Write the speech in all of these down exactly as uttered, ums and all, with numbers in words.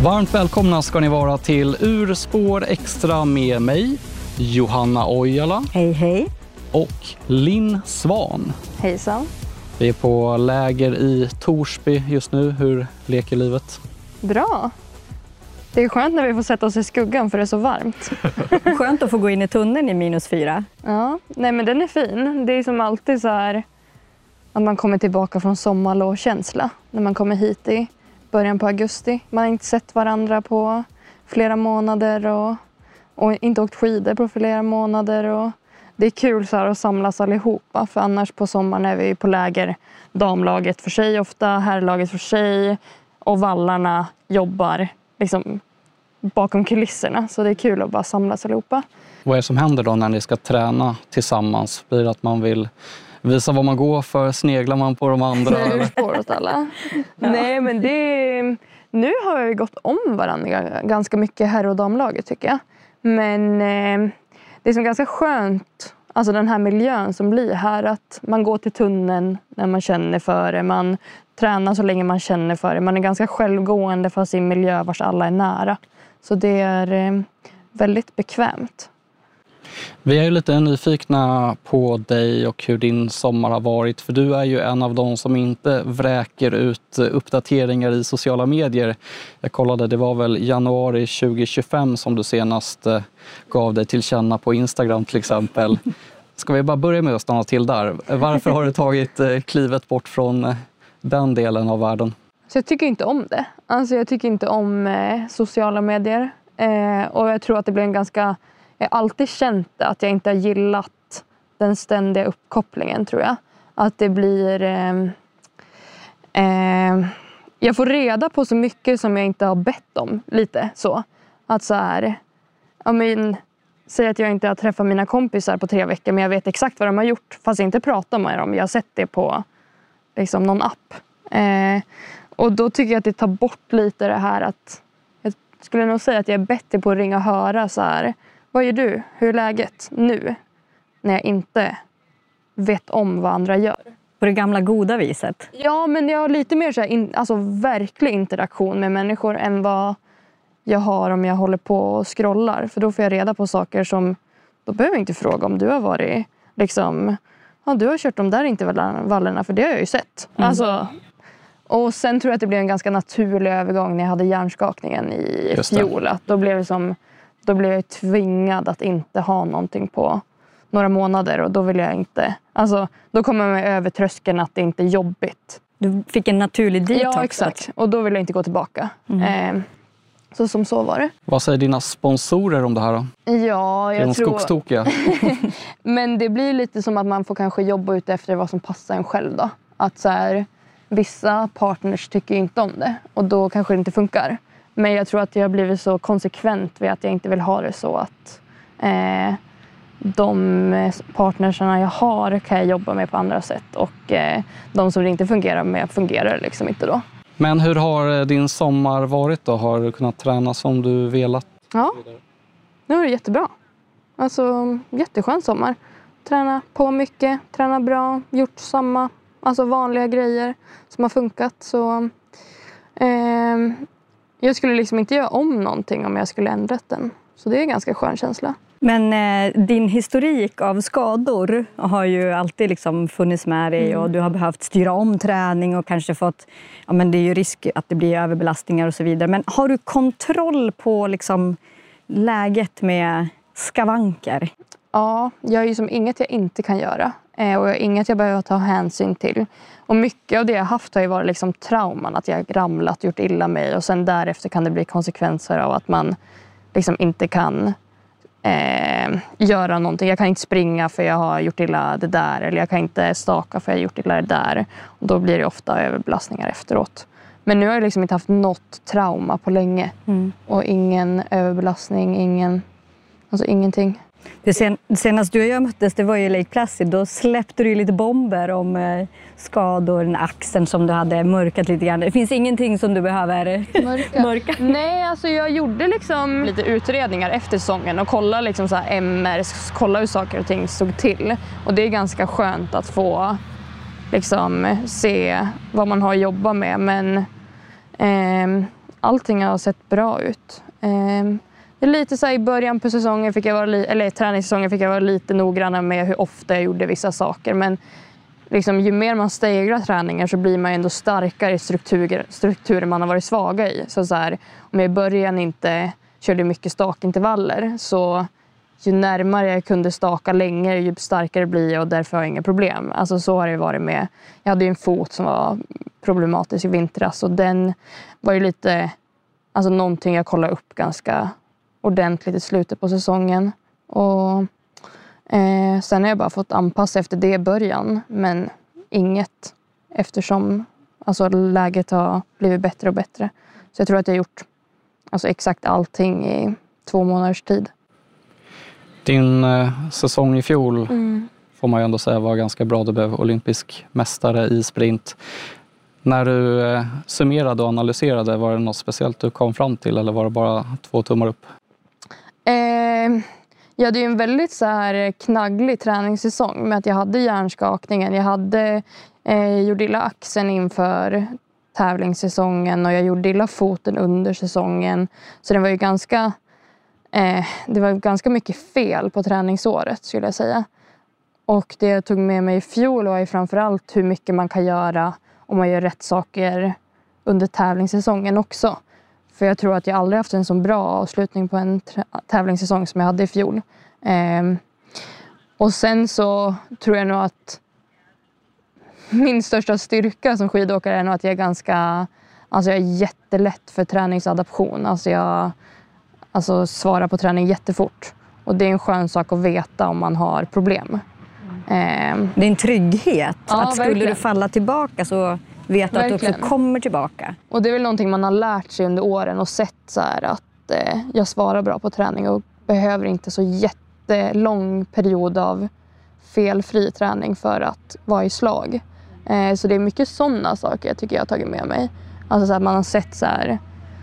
Varmt välkomna ska ni vara till Urspår Extra med mig, Johanna Ojala. Hej hej. Och Linn Svan. Hejsan. Vi är på läger i Torsby just nu. Hur leker livet? Bra. Det är skönt när vi får sätta oss i skuggan för det är så varmt. Skönt att få gå in i tunneln i minus fyra. Ja, nej men den är fin. Det är som alltid så här att man kommer tillbaka från sommarlovskänsla när man kommer hit i början på augusti. Man har inte sett varandra på flera månader och, och inte åkt skidor på flera månader. Och det är kul så här att samlas allihopa, för annars på sommaren är vi på läger damlaget för sig ofta, herrlaget för sig och vallarna jobbar liksom bakom kulisserna. Så det är kul att bara samlas allihopa. Vad är det som händer då när ni ska träna tillsammans? Blir det att man vill visa vad man går för? Sneglar man på de andra? Spår åt alla. Ja. Nej, men det nu har vi gått om varandra ganska mycket herr- och damlaget tycker jag. Men eh, det är som ganska skönt, alltså den här miljön som blir här, att man går till tunneln när man känner för det. Man tränar så länge man känner för det. Man är ganska självgående för sin miljö vars alla är nära. Så det är eh, väldigt bekvämt. Vi är ju lite nyfikna på dig och hur din sommar har varit. För du är ju en av de som inte vräker ut uppdateringar i sociala medier. Jag kollade, det var väl januari tjugo tjugofem som du senast gav dig till känna på Instagram till exempel. Ska vi bara börja med att stanna till där? Varför har du tagit klivet bort från den delen av världen? Så jag tycker inte om det. Alltså jag tycker inte om eh, sociala medier. Eh, och jag tror att det blir en ganska... Jag har alltid känt att jag inte har gillat den ständiga uppkopplingen, tror jag. Att det blir... Eh, eh, jag får reda på så mycket som jag inte har bett om, lite så. Att så här... Jag men, säg att jag inte har träffat mina kompisar på tre veckor, men jag vet exakt vad de har gjort. Fast jag inte pratar med dem. Jag har sett det på liksom, någon app. Eh, och då tycker jag att det tar bort lite det här att... Jag skulle nog säga att jag är bättre på att ringa och höra så här... Vad gör du? Hur är läget nu? När jag inte vet om vad andra gör. På det gamla goda viset. Ja, men jag har lite mer så här in, alltså, verklig interaktion med människor än vad jag har om jag håller på och scrollar. För då får jag reda på saker som... Då behöver jag inte fråga om du har varit... Liksom, ja, du har kört de där intervallerna, för det har jag ju sett. Mm. Alltså, och sen tror jag att det blev en ganska naturlig övergång när jag hade hjärnskakningen i fjol. Att då blev det som... Då blev jag tvingad att inte ha någonting på några månader. Och då vill jag inte... Alltså, då kommer man över tröskeln att det inte är jobbigt. Du fick en naturlig detox. Ja, exakt. Och då vill jag inte gå tillbaka. Mm. Eh, så som så var det. Vad säger dina sponsorer om det här då? Ja, jag är de tror... skogstokiga? Men det blir lite som att man får kanske jobba ut efter vad som passar en själv då. Att så här, vissa partners tycker inte om det. Och då kanske det inte funkar. Men jag tror att jag har blivit så konsekvent vid att jag inte vill ha det så att eh, de partnersarna jag har kan jag jobba med på andra sätt. Och eh, de som det inte fungerar med fungerar liksom inte då. Men hur har din sommar varit då? Har du kunnat träna som du velat? Ja, nu är det jättebra. Alltså jätteskön sommar. Träna på mycket, träna bra, gjort samma, alltså vanliga grejer som har funkat. Så... Eh, Jag skulle liksom inte göra om någonting om jag skulle ändra den. Så det är en ganska skön känsla. Men eh, din historik av skador har ju alltid liksom funnits med dig. Mm. Och du har behövt styra om träning och kanske fått... Ja, men det är ju risk att det blir överbelastningar och så vidare. Men har du kontroll på liksom läget med skavanker? Ja, jag är ju som inget jag inte kan göra. Eh, och inget jag behöver ta hänsyn till. Och mycket av det jag haft har ju varit liksom trauman. Att jag ramlat, gjort illa mig. Och sen därefter kan det bli konsekvenser av att man liksom inte kan eh, göra någonting. Jag kan inte springa för jag har gjort illa det där. Eller jag kan inte staka för jag har gjort illa det där. Och då blir det ofta överbelastningar efteråt. Men nu har jag liksom inte haft något trauma på länge. Mm. Och ingen överbelastning, ingen, alltså ingenting. Det sen, senast du och jag möttes, det var ju Lake Placid. Då släppte du lite bomber om eh, skador, axeln som du hade mörkat lite grann. Det finns ingenting som du behöver mörka. mörka. Nej, alltså jag gjorde liksom lite utredningar efter säsongen och kolla liksom så här M R, kolla hur saker och ting stod till. Och det är ganska skönt att få liksom se vad man har jobbat med. Men eh, allting har sett bra ut. Eh, det är lite så här, i början på säsongen fick jag vara li- eller träningssäsongen fick jag vara lite noggranna med hur ofta jag gjorde vissa saker. Men liksom, ju mer man stegrar träningar så blir man ändå starkare i strukturer, strukturer man har varit svaga i. Så, så här, om jag i början inte körde mycket stakintervaller så ju närmare jag kunde staka länge ju starkare blir jag och därför har jag inga problem. Alltså så har det varit med. Jag hade ju en fot som var problematisk i vintras och den var ju lite, alltså någonting jag kollade upp ganska ordentligt i slutet på säsongen. Och eh, sen har jag bara fått anpassa efter det i början, men inget eftersom alltså, läget har blivit bättre och bättre. Så jag tror att jag har gjort alltså, exakt allting i två månaders tid. Din eh, säsong i fjol Mm. får man ju ändå säga var ganska bra. Du blev olympisk mästare i sprint. När du eh, summerade och analyserade, var det något speciellt du kom fram till eller var det bara två tummar upp? Eh, jag hade ju en väldigt så här knagglig träningssäsong med att jag hade hjärnskakningen. Jag hade eh, gjort illa axeln inför tävlingssäsongen och jag gjorde illa foten under säsongen. Så det var ju ganska, eh, det var ganska mycket fel på träningsåret skulle jag säga. Och det jag tog med mig i fjol var ju framförallt hur mycket man kan göra om man gör rätt saker under tävlingssäsongen också. För jag tror att jag aldrig haft en så bra avslutning på en t- tävlingssäsong som jag hade i fjol. Eh, och sen så tror jag nog att min största styrka som skidåkare är nog att jag är ganska, alltså jag är jättelätt för träningsadaption. Alltså jag alltså svarar på träning jättefort. Och det är en skön sak att veta om man har problem. Eh, Det är en trygghet. Ja, att skulle verkligen. du falla tillbaka så vet du att du också Verkligen. kommer tillbaka. Och det är väl någonting man har lärt sig under åren och sett så här att eh, jag svarar bra på träning och behöver inte så jättelång period av felfri träning för att vara i slag. Eh, så det är mycket sådana saker jag tycker jag har tagit med mig. Alltså så här, man har sett så här,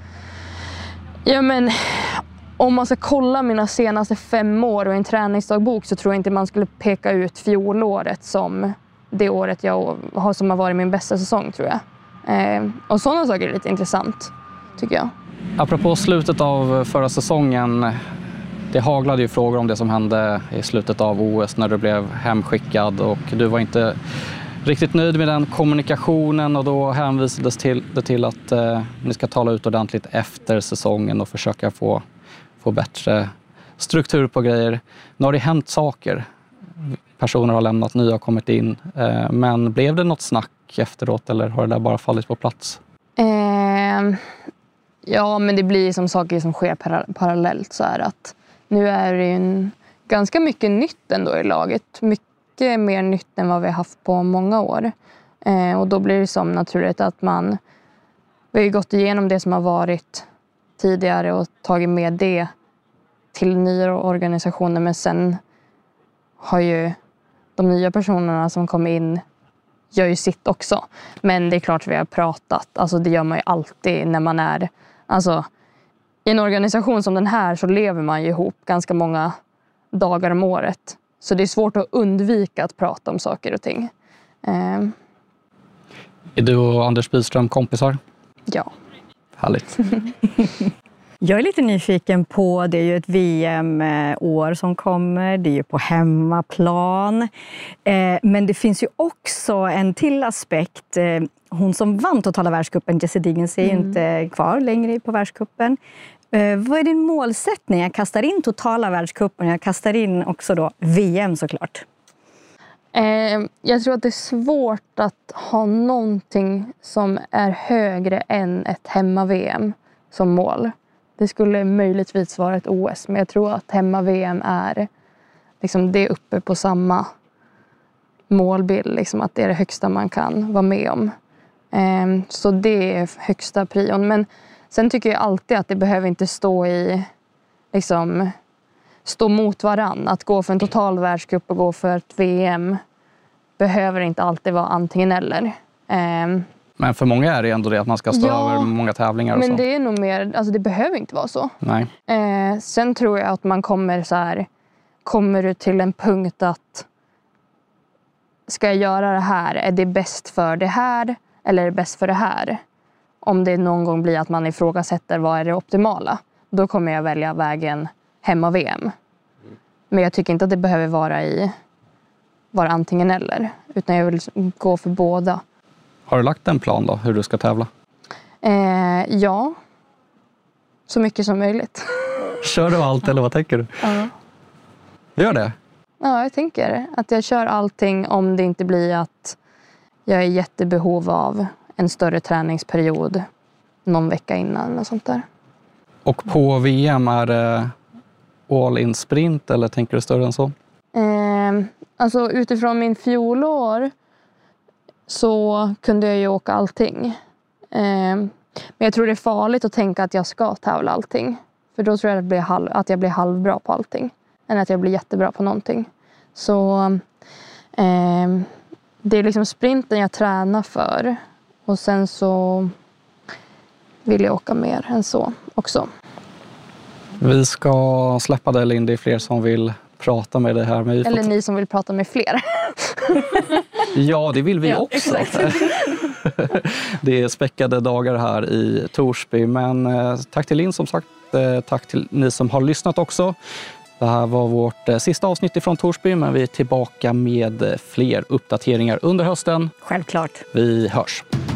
ja men om man ska kolla mina senaste fem år och en träningsdagbok så tror jag inte man skulle peka ut fjolåret som det året jag har som har varit min bästa säsong tror jag. Eh, och sådana saker är lite intressant tycker jag. Apropå slutet av förra säsongen, det haglade ju frågor om det som hände i slutet av O S när du blev hemskickad och du var inte riktigt nöjd med den kommunikationen och då hänvisades till, det till att eh, ni ska tala ut ordentligt efter säsongen och försöka få, få bättre struktur på grejer. Nu har det hänt saker. Personer har lämnat, nya har kommit in. Eh, men blev det något snack efteråt eller har det där bara fallit på plats? Eh, ja, men det blir som saker som sker para- parallellt så här att nu är det ju en, ganska mycket nytt ändå i laget. Mycket mer nytt än vad vi har haft på många år. Eh, och då blir det som naturligt att man vi har ju gått igenom det som har varit tidigare och tagit med det till nya organisationer men sen har ju de nya personerna som kommer in gör ju sitt också. Men det är klart vi har pratat. Alltså det gör man ju alltid när man är... Alltså i en organisation som den här så lever man ju ihop ganska många dagar om året. Så det är svårt att undvika att prata om saker och ting. Eh, Är du och Anders Byström kompisar? ja. Härligt. Jag är lite nyfiken på, det är ju ett V M-år som kommer, det är ju på hemmaplan. Eh, men det finns ju också en till aspekt. Eh, hon som vann totala världscupen, Jessie Diggins, är ju Mm. inte kvar längre på världscupen. Eh, vad är din målsättning? Jag kastar in totala världscupen, jag kastar in också då V M såklart. Eh, jag tror att det är svårt att ha någonting som är högre än ett hemma-V M som mål. Det skulle möjligtvis vara ett O S, men jag tror att hemma-V M är liksom det uppe på samma målbild. Liksom att det är det högsta man kan vara med om. Eh, så det är högsta prion. Men sen tycker jag alltid att det behöver inte stå i liksom stå mot varann. Att gå för en total världscup och gå för ett V M behöver inte alltid vara antingen eller. Eh, Men för många är det ändå det att man ska stå Ja, över många tävlingar och men så. det är nog mer, alltså det behöver inte vara så. Nej. Eh, sen tror jag att man kommer så här, kommer du till en punkt att ska jag göra det här, är det bäst för det här eller är det bäst för det här? om det någon gång blir att man ifrågasätter vad är det optimala, då kommer jag välja vägen hemma-V M. Men jag tycker inte att det behöver vara i vara antingen eller, utan jag vill gå för båda. Har du lagt en plan då, hur du ska tävla? Eh, ja, så mycket som möjligt. Kör du allt eller vad tänker du? Ja. Gör det? Ja, jag tänker att jag kör allting om det inte blir att jag är i jättebehov av en större träningsperiod någon vecka innan och sånt där. Och på V M är det all-in sprint eller tänker du större än så? Eh, alltså utifrån min fjolår så kunde jag ju åka allting. Eh, men jag tror det är farligt att tänka att jag ska tävla allting. För då tror jag att, blir halv, att jag blir halvbra på allting. Än att jag blir jättebra på någonting. Så eh, det är liksom sprinten jag tränar för. Och sen så vill jag åka mer än så också. Vi ska släppa dig, Linn. Det är fler som vill prata med dig här. Men vi Eller får... ni som vill prata med fler. Ja, det vill vi Ja, också. Det är späckade dagar här i Torsby. Men eh, tack till Linn som sagt. Eh, tack till ni som har lyssnat också. Det här var vårt eh, sista avsnitt ifrån Torsby. Men vi är tillbaka med fler uppdateringar under hösten. Självklart. Vi hörs.